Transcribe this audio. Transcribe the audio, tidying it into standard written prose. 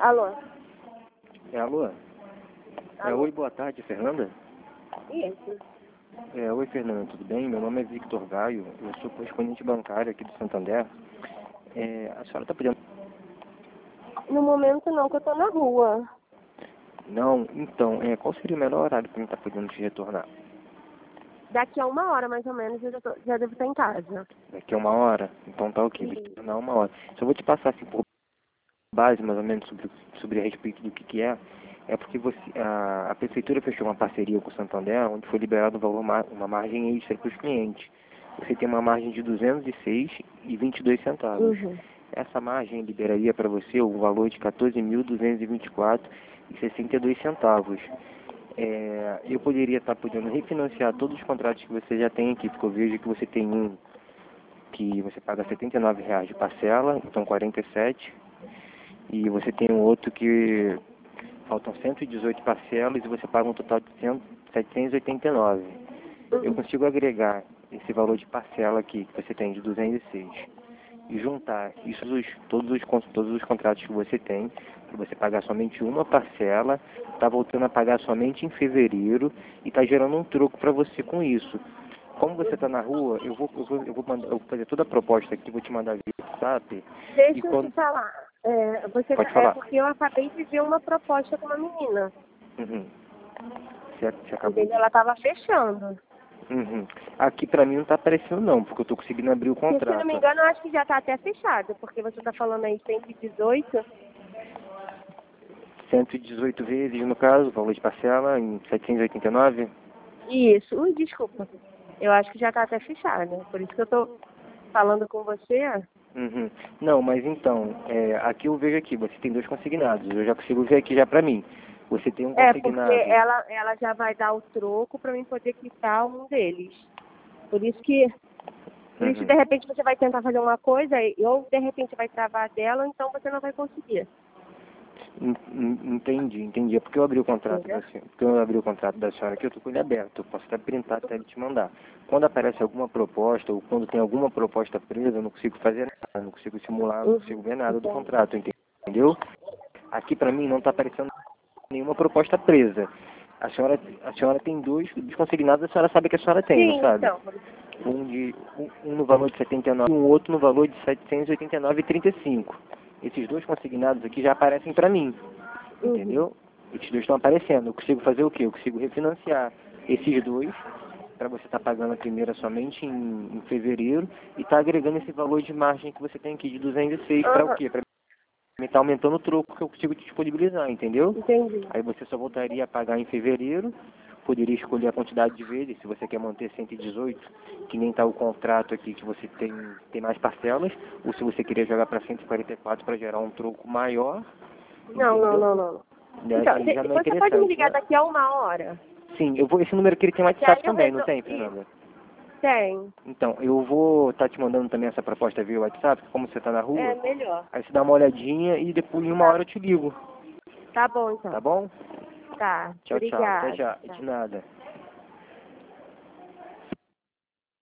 Alô? Alô? Alô? Oi, boa tarde, Fernanda? Isso. Oi, Fernanda, tudo bem? Meu nome é Victor Gaio, eu sou correspondente bancário aqui do Santander. A senhora está podendo... No momento não, que eu tô na rua. Não, então, qual seria o melhor horário para mim estar podendo te retornar? Daqui a 1 hora, mais ou menos, eu já devo estar em casa. Daqui a 1 hora? Então tá ok, vou te retornar 1 hora. Só vou te passar assim por base, mais ou menos, sobre a respeito do que é. É porque a prefeitura fechou uma parceria com o Santander, onde foi liberado um valor, uma margem extra para os clientes. Você tem uma margem de R$ 206,22. Uhum. Essa margem liberaria para você o valor de R$ 14.224,62. Eu poderia estar podendo refinanciar todos os contratos que você já tem aqui, porque eu vejo que você tem um que você paga R$ 79 de parcela, então 47, e você tem um outro que faltam 118 parcelas e você paga um total de 789. Eu consigo agregar esse valor de parcela aqui que você tem de 206 e juntar isso todos os contratos que você tem, para você pagar somente uma parcela, está voltando a pagar somente em fevereiro e está gerando um troco para você com isso. Como você está na rua, eu vou fazer toda a proposta aqui, vou te mandar via WhatsApp. Deixa eu te falar. Pode falar. Porque eu acabei de ver uma proposta com uma menina. Uhum. Você acabou Entendeu? Ela tava fechando. Uhum. Aqui pra mim não tá aparecendo não, porque eu tô conseguindo abrir o Porque, se eu não contrato. me engano, eu acho que já tá até fechado. Porque você tá falando aí 118. 118 vezes, no caso, valor de parcela em 789. Isso. Ui, desculpa. Eu acho que já tá até fechado. Por isso que eu tô falando com você. Uhum. Não, mas então, aqui eu vejo aqui, você tem dois consignados, eu já consigo ver aqui já pra mim. Você tem um Porque consignado. ela já vai dar o troco para mim poder quitar um deles. Por isso que, de repente, você vai tentar fazer uma coisa, ou de repente vai travar dela, ou então você não vai conseguir. Entendi. É porque eu abri o contrato Entendeu? da senhora aqui, eu tô com ele aberto. Eu posso até printar até ele te mandar. Quando aparece alguma proposta, ou quando tem alguma proposta presa, eu não consigo fazer nada, não consigo simular, não consigo ver nada do contrato, entendeu? Aqui pra mim não tá aparecendo nenhuma proposta presa. A senhora tem dois consignados, a senhora sabe que a senhora tem, não Sim, sabe? então. Um no valor de 79 e um outro no valor de 789,35. Esses dois consignados aqui já aparecem para mim, entendeu? Esses dois estão aparecendo. Eu consigo fazer o quê? Eu consigo refinanciar esses dois para você estar pagando a primeira somente em fevereiro e tá agregando esse valor de margem que você tem aqui de 206 para o quê? Para me estar aumentando o troco que eu consigo te disponibilizar, entendeu? Entendi. Aí você só voltaria a pagar em fevereiro, poderia escolher a quantidade de vezes, se você quer manter 118, que nem está o contrato aqui, que você tem mais parcelas, ou se você queria jogar para 144 para gerar um troco maior, entendeu? Não. Então, Aí já não é você pode me interessante, ligar né? daqui a 1 hora? Sim, esse número aqui ele tem Que aí WhatsApp eu também, não resolvo. tem, Fernanda? Tem. Então, eu vou estar te mandando também essa proposta via WhatsApp, como você está na rua, É melhor. aí você dá uma olhadinha e depois em 1 hora eu te ligo, Tá bom, então. tá bom? Tá. Tchau, até Obrigada. já, Tá. de nada.